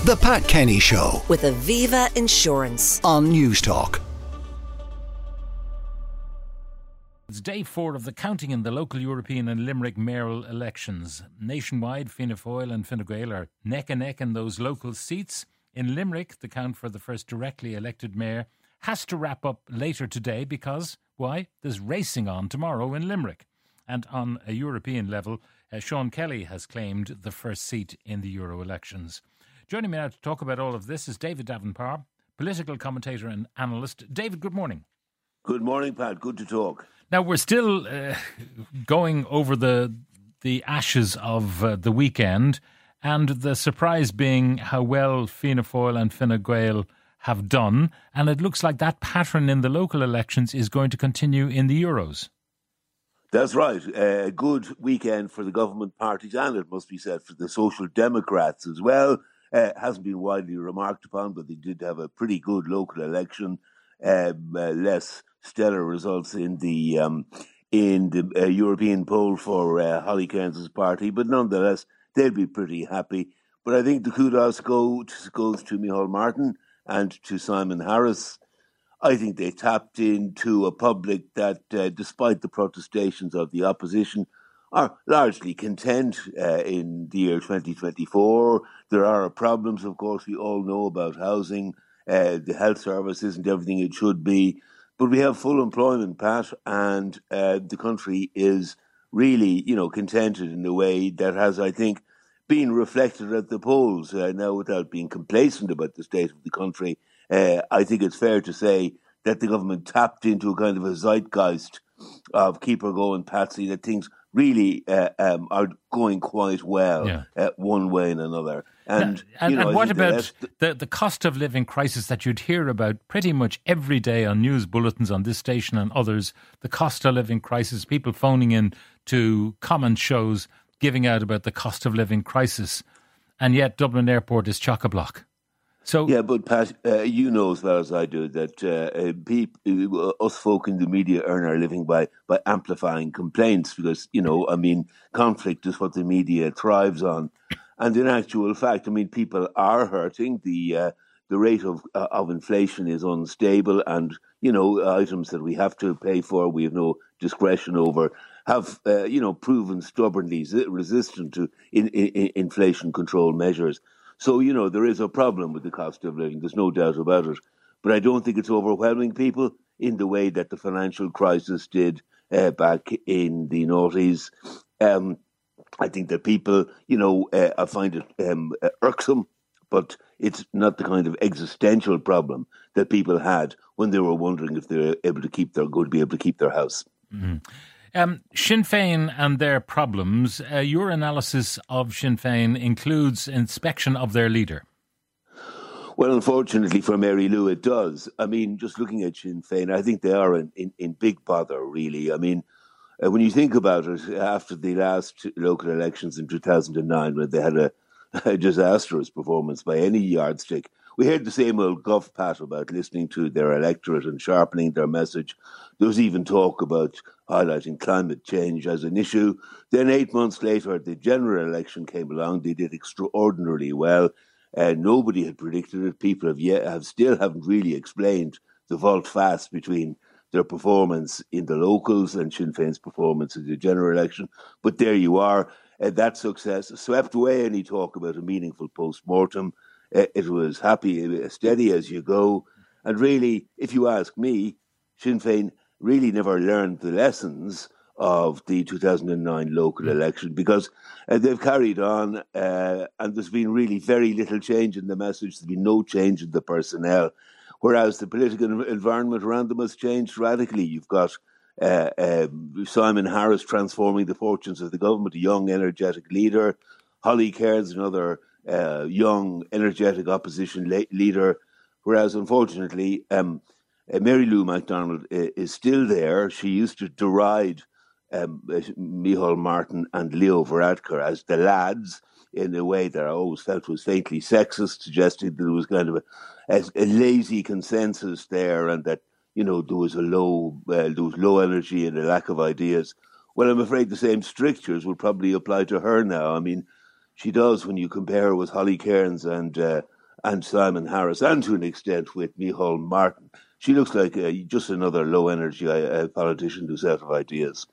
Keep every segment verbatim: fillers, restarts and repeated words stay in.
The Pat Kenny Show with Aviva Insurance on Newstalk. It's day four of the counting in the local European and Limerick mayoral elections. Nationwide, Fianna Fáil and Fine Gael are neck and neck in those local seats. In Limerick, the count for the first directly elected mayor has to wrap up later today because, why? There's racing on tomorrow in Limerick. And on a European level, uh, Sean Kelly has claimed the first seat in the Euro elections. Joining me now to talk about all of this is David Davenport, political commentator and analyst. David, good morning. Good morning, Pat. Good to talk. Now, we're still uh, going over the the ashes of uh, the weekend, and the surprise being how well Fianna Fáil and Fine Gael have done, and it looks like that pattern in the local elections is going to continue in the Euros. That's right. A good weekend for the government parties, and it must be said for the Social Democrats as well. Uh, hasn't been widely remarked upon, but they did have a pretty good local election. Um, uh, less stellar results in the um, in the uh, European poll for uh, Holly Cairns' party, but nonetheless, they'll be pretty happy. But I think the kudos go to, goes to Micheál Martin and to Simon Harris. I think they tapped into a public that, uh, despite the protestations of the opposition, are largely content uh, in the year twenty twenty-four. There are problems, of course, we all know about housing. Uh, the health service isn't everything it should be. But we have full employment, Pat, and uh, the country is really, you know, contented in a way that has, I think, been reflected at the polls. Uh, now, without being complacent about the state of the country, uh, I think it's fair to say that the government tapped into a kind of a zeitgeist of keep her going, Patsy, that things really uh, um, are going quite well yeah. uh, one way and another. And, yeah. and, you know, and what about the, the, the cost of living crisis that you'd hear about pretty much every day on news bulletins on this station and others, the cost of living crisis, people phoning in to comment shows giving out about the cost of living crisis, and yet Dublin Airport is chock-a-block. So, yeah, but Pat, uh, you know as well as I do that uh, uh, people, uh, us folk in the media earn our living by, by amplifying complaints because, you know, I mean, conflict is what the media thrives on. And in actual fact, I mean, people are hurting. The uh, the rate of uh, of inflation is unstable, and, you know, items that we have to pay for, we have no discretion over, have, uh, you know, proven stubbornly resistant to in, in, inflation control measures. So, you know, there is a problem with the cost of living. There's no doubt about it. But I don't think it's overwhelming people in the way that the financial crisis did uh, back in the noughties. Um, I think that people, you know, uh, I find it um, irksome, but it's not the kind of existential problem that people had when they were wondering if they were able to keep their, going to be able to keep their house. Mm-hmm. Um, Sinn Féin and their problems. Uh, your analysis of Sinn Féin includes inspection of their leader. Well, unfortunately for Mary Lou, it does. I mean, just looking at Sinn Féin, I think they are in, in, in big bother, really. I mean, uh, when you think about it, after the last local elections in two thousand nine, when they had a, a disastrous performance by any yardstick, we heard the same old guff, Pat, about listening to their electorate and sharpening their message. There was even talk about highlighting climate change as an issue. Then eight months later, the general election came along. They did extraordinarily well. Uh, nobody had predicted it. People have yet have still haven't really explained the volte-face between their performance in the locals and Sinn Féin's performance in the general election. But there you are. Uh, that success swept away any talk about a meaningful post-mortem. Uh, it was happy, steady as you go. And really, if you ask me, Sinn Féin really never learned the lessons of the two thousand nine local election because uh, they've carried on uh, and there's been really very little change in the message. There's been no change in the personnel, whereas the political environment around them has changed radically. You've got uh, uh, Simon Harris transforming the fortunes of the government, a young, energetic leader. Holly Cairns, another uh, young, energetic opposition le- leader, whereas unfortunately um, uh, Mary Lou McDonald uh, is still there. She used to deride um, uh, Micheál Martin and Leo Varadkar as the lads in a way that I always felt was faintly sexist, suggesting that there was kind of a, a, a lazy consensus there and that, you know, there was a low, uh, there was low energy and a lack of ideas. Well, I'm afraid the same strictures would probably apply to her now. I mean, she does, when you compare her with Holly Cairns and uh, and Simon Harris, and to an extent with Micheál Martin. She looks like uh, just another low-energy uh, politician who's out of ideas.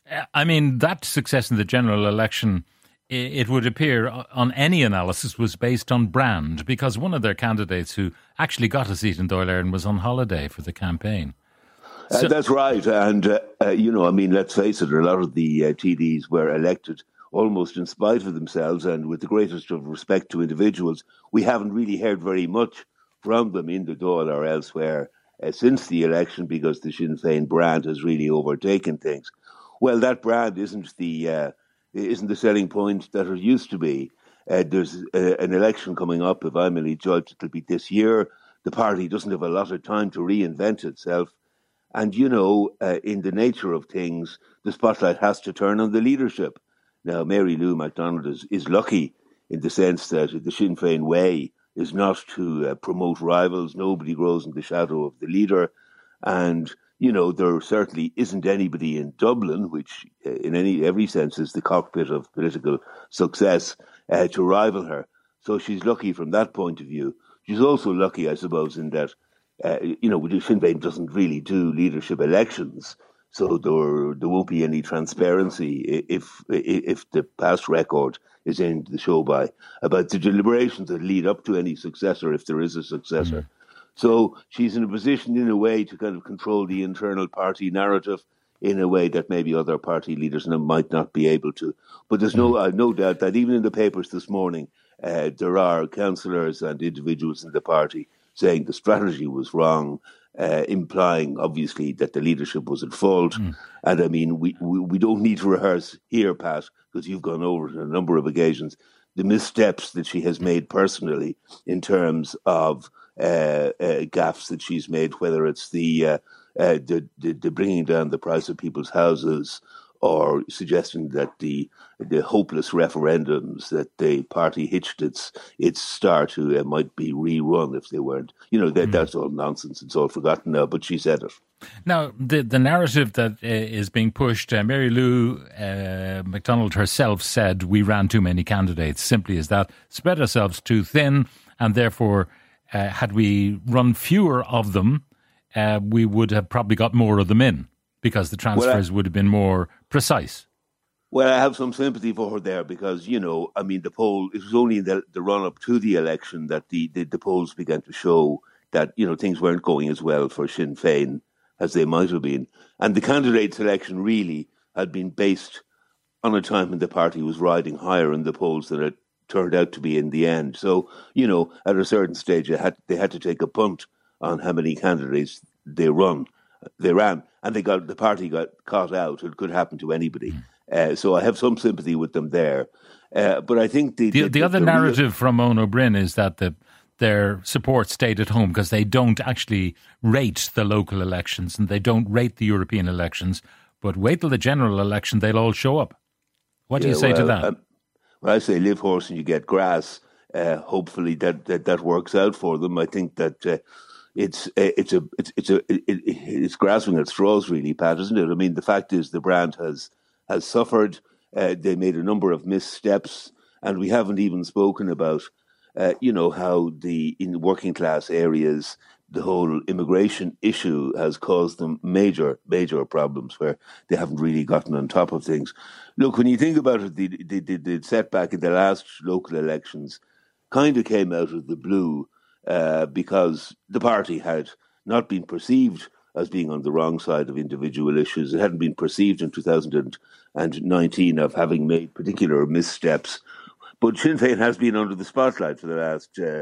I mean, that success in the general election, it would appear on any analysis, was based on brand, because one of their candidates who actually got a seat in Dáil Éireann was on holiday for the campaign. So, uh, that's right. And, uh, uh, you know, I mean, let's face it, a lot of the uh, T Ds were elected almost in spite of themselves, and with the greatest of respect to individuals. We haven't really heard very much from them in the Dáil or elsewhere uh, since the election, because the Sinn Féin brand has really overtaken things. Well, that brand isn't the uh, isn't the selling point that it used to be. Uh, there's uh, an election coming up. If I'm any judge, it'll be this year. The party doesn't have a lot of time to reinvent itself. And, you know, uh, in the nature of things, the spotlight has to turn on the leadership. Now, Mary Lou McDonald is, is lucky in the sense that the Sinn Féin way is not to uh, promote rivals. Nobody grows in the shadow of the leader. And, you know, there certainly isn't anybody in Dublin, which uh, in any every sense is the cockpit of political success, uh, to rival her. So she's lucky from that point of view. She's also lucky, I suppose, in that, uh, you know, Sinn Féin doesn't really do leadership elections. So there, there won't be any transparency if if the past record is in the show by about the deliberations that lead up to any successor, if there is a successor. Mm. So she's in a position, in a way, to kind of control the internal party narrative in a way that maybe other party leaders might not be able to. But there's no uh, no doubt that even in the papers this morning, uh, there are councillors and individuals in the party saying the strategy was wrong, uh, implying, obviously, that the leadership was at fault. Mm. And, I mean, we, we, we don't need to rehearse here, Pat, because you've gone over it on a number of occasions, the missteps that she has made personally in terms of uh, uh, gaffes that she's made, whether it's the, uh, uh, the, the, the bringing down the price of people's houses, or suggesting that the the hopeless referendums that the party hitched its its start to uh, might be rerun if they weren't. You know, that mm. that's all nonsense. It's all forgotten now, but she said it. Now, the the narrative that uh, is being pushed, uh, Mary Lou uh, McDonald herself said we ran too many candidates, simply as that, spread ourselves too thin, and therefore, uh, had we run fewer of them, uh, we would have probably got more of them in, because the transfers well, I, would have been more precise. Well, I have some sympathy for her there because, you know, I mean, the poll, it was only in the, the run-up to the election that the, the, the polls began to show that, you know, things weren't going as well for Sinn Féin as they might have been. And the candidate selection really had been based on a time when the party was riding higher in the polls than it turned out to be in the end. So, you know, at a certain stage, it had, they had to take a punt on how many candidates they run. They ran, and they got the party got caught out. It could happen to anybody. Mm. Uh, so I have some sympathy with them there. Uh, but I think the the, the, the other the narrative real... from Eoin Ó Broin is that the their support stayed at home because they don't actually rate the local elections and they don't rate the European elections. But wait till the general election, they'll all show up. What do yeah, you say well, to that? Um, well, I say live horse and you get grass. Uh, hopefully that, that that works out for them. I think that. Uh, It's it's a it's it's a it, it's grasping at straws, really, Pat, isn't it? I mean, the fact is the brand has has suffered. Uh, they made a number of missteps, and we haven't even spoken about, uh, you know, how the in working class areas the whole immigration issue has caused them major major problems where they haven't really gotten on top of things. Look, when you think about it, the the, the, the setback in the last local elections kind of came out of the blue. Uh, because the party had not been perceived as being on the wrong side of individual issues. It hadn't been perceived in two thousand nineteen of having made particular missteps. But Sinn Féin has been under the spotlight for the last uh,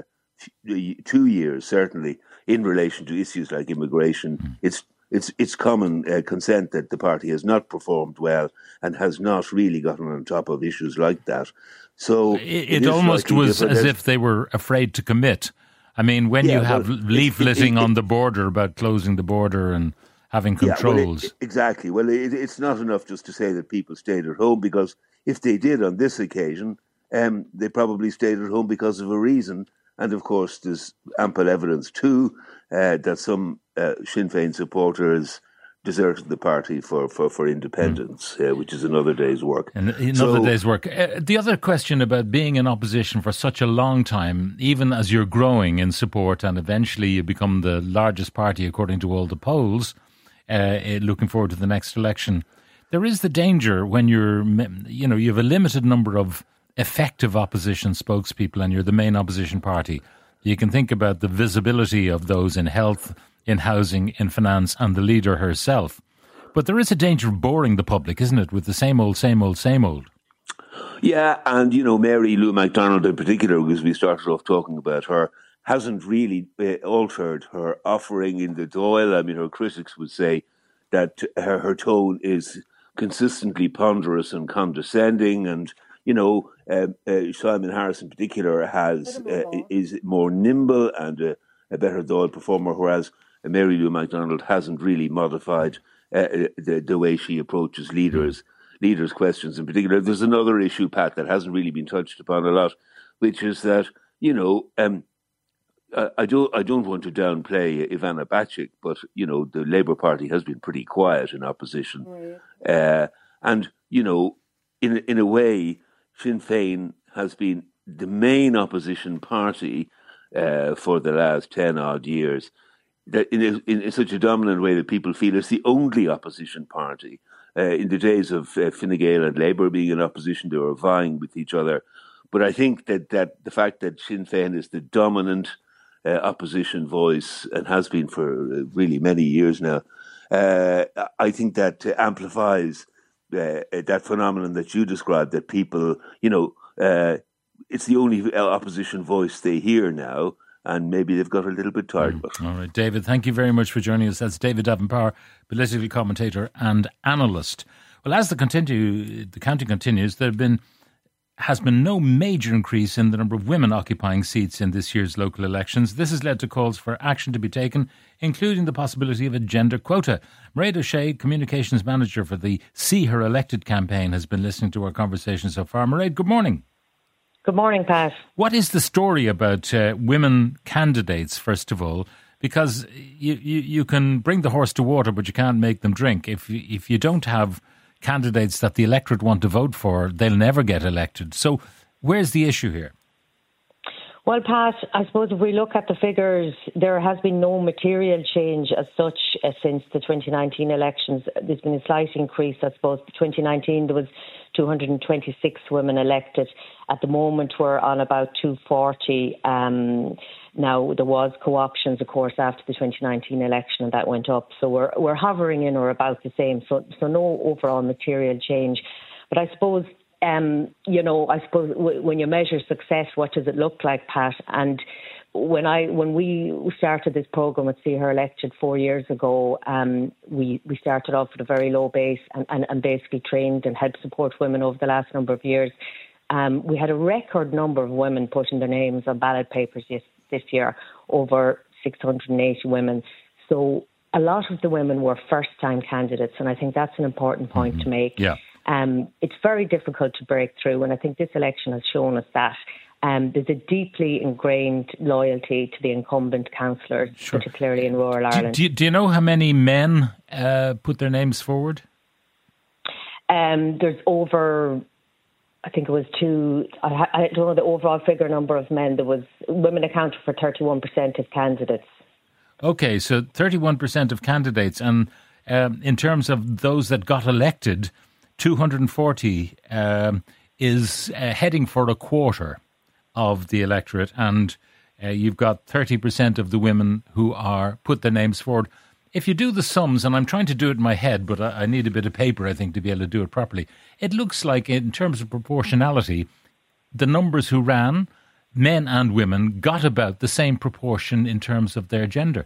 two years, certainly, in relation to issues like immigration. Mm. It's it's it's common uh, consent that the party has not performed well and has not really gotten on top of issues like that. So It, it, it almost was as if they were afraid to commit. I mean, when yeah, you have well, leafleting it, it, it, on the border about closing the border and having controls. Yeah, well, it, exactly. Well, it, it's not enough just to say that people stayed at home, because if they did on this occasion, um, they probably stayed at home because of a reason. And of course, there's ample evidence too uh, that some uh, Sinn Féin supporters deserted the party for, for, for independence, mm. uh, which is another day's work. And another so, day's work. Uh, the other question about being in opposition for such a long time, even as you're growing in support and eventually you become the largest party according to all the polls, uh, looking forward to the next election, there is the danger when you're, you know, you have a limited number of effective opposition spokespeople and you're the main opposition party. You can think about the visibility of those in health, in housing, in finance, and the leader herself. But there is a danger of boring the public, isn't it, with the same old, same old, same old? Yeah, and, you know, Mary Lou McDonald in particular, because we started off talking about her, hasn't really uh, altered her offering in the Dáil. I mean, her critics would say that her, her tone is consistently ponderous and condescending, and, you know, uh, uh, Simon Harris in particular has uh, is more nimble and a, a better Dáil performer, whereas Mary Lou McDonald hasn't really modified uh, the, the way she approaches leaders, leaders' questions in particular. There's another issue, Pat, that hasn't really been touched upon a lot, which is that, you know, um, I, I don't I don't want to downplay Ivana Bacik, but, you know, the Labour Party has been pretty quiet in opposition. Oh, yeah. uh, and, you know, in, in a way, Sinn Féin has been the main opposition party uh, for the last ten odd years. That in, a, in such a dominant way that people feel it's the only opposition party. Uh, in the days of uh, Fine Gael and Labour being in opposition, they were vying with each other. But I think that, that the fact that Sinn Féin is the dominant uh, opposition voice and has been for uh, really many years now, uh, I think that uh, amplifies uh, that phenomenon that you described, that people, you know, uh, it's the only opposition voice they hear now. And maybe they've got a little bit tired of it. All right, David, thank you very much for joining us. That's David Davenport, political commentator and analyst. Well, as the continue, the counting continues, there have been has been no major increase in the number of women occupying seats in this year's local elections. This has led to calls for action to be taken, including the possibility of a gender quota. Mairead O'Shea, communications manager for the See Her Elected campaign, has been listening to our conversation so far. Mairead, good morning. Good morning, Pat. What is the story about uh, women candidates, first of all? Because you, you, you can bring the horse to water, but you can't make them drink. If you, if you don't have candidates that the electorate want to vote for, they'll never get elected. So where's the issue here? Well, Pat, I suppose if we look at the figures, there has been no material change as such uh, since the twenty nineteen elections. There's been a slight increase, I suppose. twenty nineteen, there was two hundred twenty-six women elected. At the moment, we're on about two hundred forty. Um, now, there was co-options, of course, after the twenty nineteen election, and that went up. So we're we're hovering in or about the same. So, so no overall material change. But I suppose, um, you know, I suppose w- when you measure success, what does it look like, Pat? And when I when we started this programme at See Her Elected four years ago, um, we, we started off with a very low base and, and, and basically trained and helped support women over the last number of years. Um, we had a record number of women putting their names on ballot papers this, this year, over six hundred eighty women. So a lot of the women were first-time candidates, and I think that's an important point mm-hmm. to make. Yeah. Um, it's very difficult to break through, and I think this election has shown us that. Um, there's a deeply ingrained loyalty to the incumbent councillors, sure. particularly in rural Ireland. Do, do, do you know how many men uh, put their names forward? Um, there's over, I think it was two, I, I don't know the overall figure number of men. There was, women accounted for thirty-one percent of candidates. Okay, so thirty-one percent of candidates. And um, in terms of those that got elected, two hundred forty um, is uh, heading for a quarter of the electorate, and uh, you've got thirty percent of the women who are put their names forward. If you do the sums, and I'm trying to do it in my head, but I, I need a bit of paper, I think, to be able to do it properly. It looks like, in terms of proportionality, the numbers who ran, men and women, got about the same proportion in terms of their gender.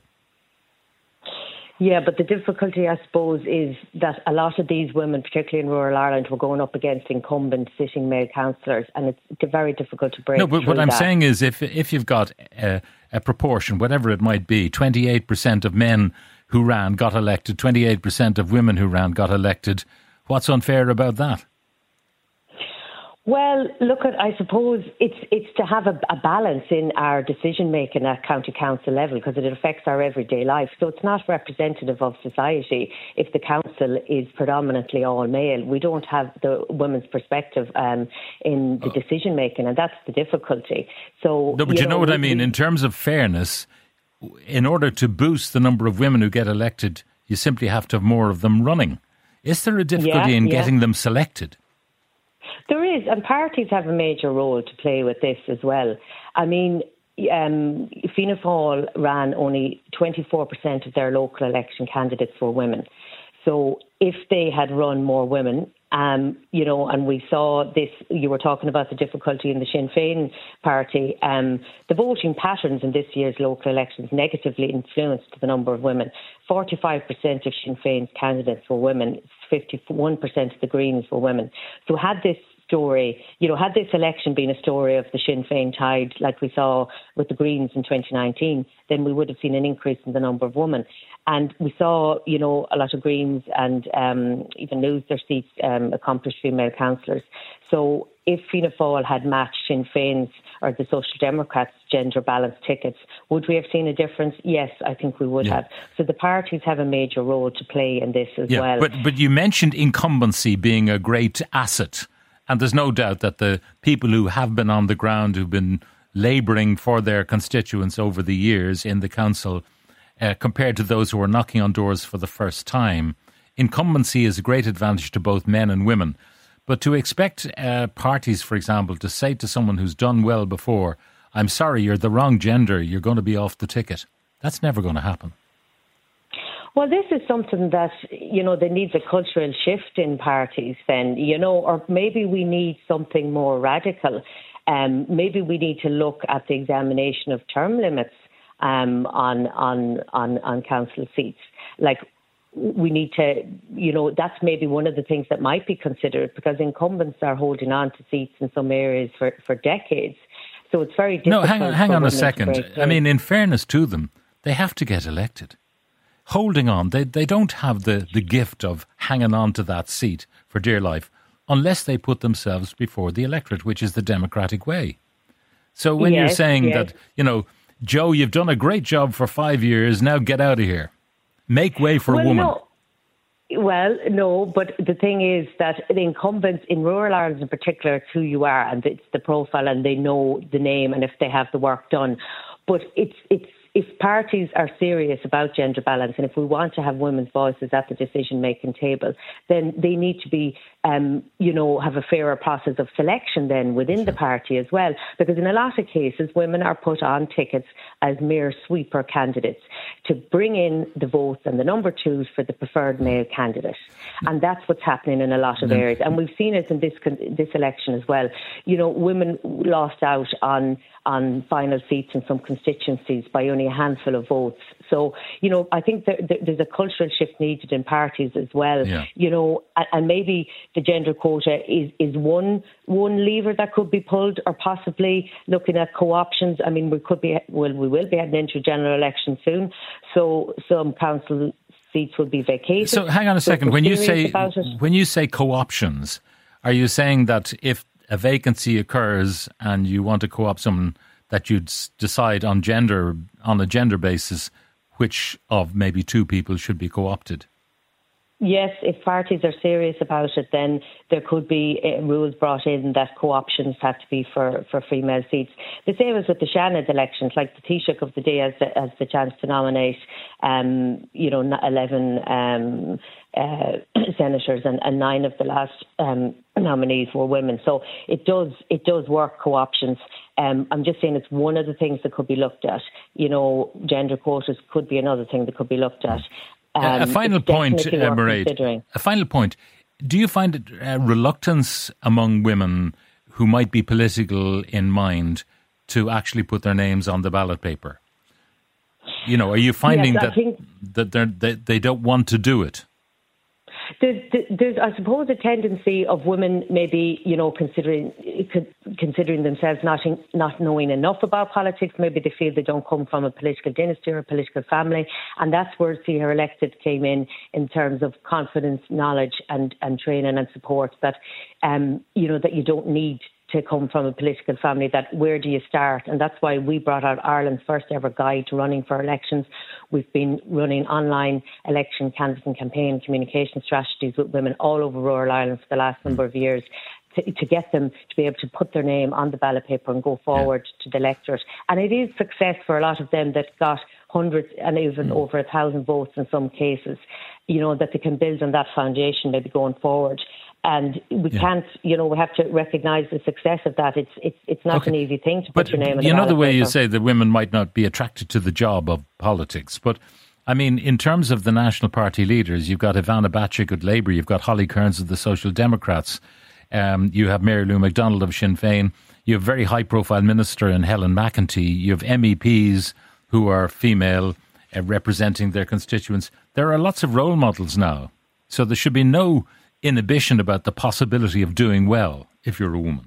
Yeah, but the difficulty, I suppose, is that a lot of these women, particularly in rural Ireland, were going up against incumbent sitting male councillors, and it's very difficult to break No, but through what I'm that. saying is if if you've got a, a proportion, whatever it might be, twenty-eight percent of men who ran got elected, twenty-eight percent of women who ran got elected, what's unfair about that? Well, look at, I suppose it's it's to have a, a balance in our decision making at county council level, because it affects our everyday life. So it's not representative of society if the council is predominantly all male. We don't have the women's perspective um, in the decision making, and that's the difficulty. So, no, but you, you know, know what we, I mean? In terms of fairness, in order to boost the number of women who get elected, you simply have to have more of them running. Is there a difficulty yeah, in yeah. getting them selected? There is, and parties have a major role to play with this as well. I mean, um, Fianna Fáil ran only twenty-four percent of their local election candidates were women. So if they had run more women, um, you know, and we saw this, you were talking about the difficulty in the Sinn Féin party, um, the voting patterns in this year's local elections negatively influenced the number of women. forty-five percent of Sinn Féin's candidates were women, fifty-one percent of the Greens were women. So had this story, you know, had this election been a story of the Sinn Féin tide, like we saw with the Greens in twenty nineteen, then we would have seen an increase in the number of women. And we saw, you know, a lot of Greens and um, even lose their seats, um, accomplished female councillors. So if Fianna Fáil had matched Sinn Féin's or the Social Democrats' gender balance tickets, would we have seen a difference? Yes, I think we would yeah. have. So the parties have a major role to play in this as yeah, well. But, but you mentioned incumbency being a great asset. And there's no doubt that the people who have been on the ground, who've been labouring for their constituents over the years in the council, uh, compared to those who are knocking on doors for the first time, incumbency is a great advantage to both men and women. But to expect uh, parties, for example, to say to someone who's done well before, I'm sorry, you're the wrong gender, you're going to be off the ticket, that's never going to happen. Well, this is something that, you know, there needs a cultural shift in parties then, you know, or maybe we need something more radical. Um, maybe we need to look at the examination of term limits um, on, on, on, on council seats. Like, we need to, you know, that's maybe one of the things that might be considered, because incumbents are holding on to seats in some areas for, for decades. So it's very difficult. No, hang on, hang on a second. I mean, in fairness to them, they have to get elected. Holding on, they they don't have the, the gift of hanging on to that seat for dear life unless they put themselves before the electorate, which is the democratic way. So when yes, you're saying yes. that, you know, Joe, you've done a great job for five years, now get out of here. Make way for well, a woman. No. Well, no, but the thing is that the incumbents in rural Ireland in particular, it's who you are and it's the profile and they know the name and if they have the work done. But it's it's if parties are serious about gender balance and if we want to have women's voices at the decision-making table, then they need to be, um, you know, have a fairer process of selection then within the party as well. Because in a lot of cases, women are put on tickets as mere sweeper candidates to bring in the votes and the number twos for the preferred male candidate. And that's what's happening in a lot of areas. And we've seen it in this this election as well. You know, women lost out on on final seats in some constituencies by only a handful of votes. So, you know, I think there, there, there's a cultural shift needed in parties as well. Yeah. You know, and, and maybe the gender quota is, is one one lever that could be pulled, or possibly looking at co-options. I mean, we could be, well, we will be heading into a general election soon. So some council seats will be vacated. So hang on a second. So when you say when you say co-options, are you saying that if a vacancy occurs and you want to co-opt someone, that you'd decide on gender on a gender basis which of maybe two people should be co-opted? Yes, if parties are serious about it, then there could be uh, rules brought in that co-options have to be for, for female seats. The same as with the Seanad elections, like the Taoiseach of the day has the, has the chance to nominate, um, you know, eleven um, uh, senators, and, and nine of the last um, nominees were women. So it does it does work, co-options. Um, I'm just saying it's one of the things that could be looked at. You know, gender quotas could be another thing that could be looked at. Um, a final point, uh, Mairead, a final point. Do you find it, uh, reluctance among women who might be political in mind to actually put their names on the ballot paper? You know, are you finding yes, that think, that they they don't want to do it? There's, there's, I suppose, a tendency of women maybe, you know, considering considering themselves not not knowing enough about politics. Maybe they feel they don't come from a political dynasty or a political family, and that's where See Her Elected came in in terms of confidence, knowledge, and and training and support. That, um, you know, that you don't need to come from a political family, that where do you start? And that's why we brought out Ireland's first ever guide to running for elections. We've been running online election canvassing campaign communication strategies with women all over rural Ireland for the last number of years to, to get them to be able to put their name on the ballot paper and go forward yeah. to the electorate. And it is success for a lot of them that got hundreds and even mm. over a thousand votes in some cases, you know, that they can build on that foundation maybe going forward. And we yeah. can't, you know, we have to recognise the success of that. It's it's it's not okay. an easy thing to but put your name in. You know the way paper. You say that women might not be attracted to the job of politics, but I mean, in terms of the National Party leaders, you've got Ivana Bacik of Labour, you've got Holly Kearns of the Social Democrats, um, you have Mary Lou McDonald of Sinn Féin, you have very high-profile minister in Helen McEntee, you have M E Ps who are female uh, representing their constituents. There are lots of role models now, so there should be no inhibition about the possibility of doing well if you're a woman.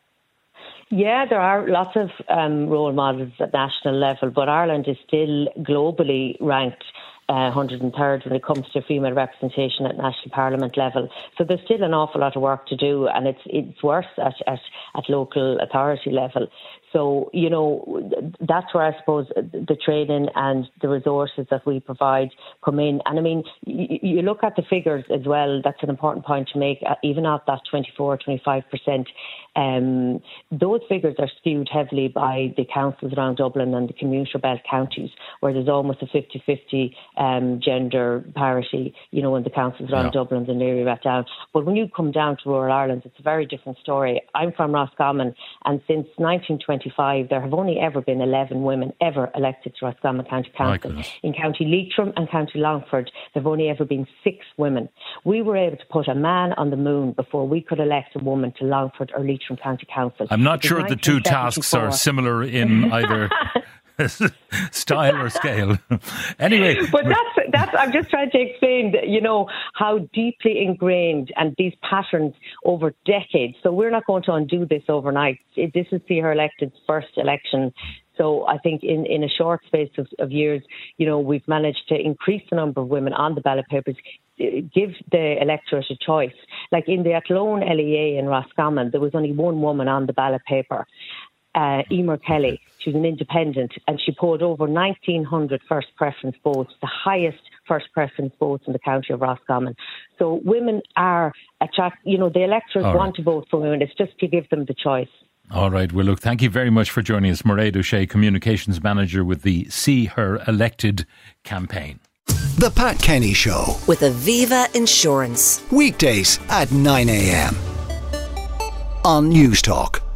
Yeah, there are lots of um, role models at national level, but Ireland is still globally ranked uh, one hundred third when it comes to female representation at national parliament level. So there's still an awful lot of work to do, and it's it's worse at, at, at local authority level. So, you know, that's where I suppose the training and the resources that we provide come in. And I mean, you, you look at the figures as well, that's an important point to make, even at that twenty-four, twenty-five percent. Um, those figures are skewed heavily by the councils around Dublin and the commuter belt counties, where there's almost a fifty-fifty um, gender parity, you know, in the councils around yeah. Dublin and Leary Rathdown. But when you come down to rural Ireland, it's a very different story. I'm from Roscommon, and since nineteen twenty-five, there have only ever been eleven women ever elected to Roscommon County Council. In County Leitrim and County Longford, there have only ever been six women. We were able to put a man on the moon before we could elect a woman to Longford or Leitrim County Council. I'm not sure the two tasks are similar in either style or scale. Anyway, but that's that's. I'm just trying to explain that, you know, how deeply ingrained and these patterns over decades. So we're not going to undo this overnight. This is See Her Elected's first election. So I think in, in a short space of, of years, you know, we've managed to increase the number of women on the ballot papers, give the electorate a choice. Like in the Athlone L E A in Roscommon, there was only one woman on the ballot paper, uh, Emer Kelly. She was an independent, and she polled over nineteen hundred first preference votes, the highest first preference votes in the county of Roscommon. So women are attract, you know, the electors right. want to vote for women. It's just to give them the choice. All right. Well, look, thank you very much for joining us. Mairead O'Shea, Communications Manager with the See Her Elected campaign. The Pat Kenny Show with Aviva Insurance. Weekdays at nine a.m. on News Talk.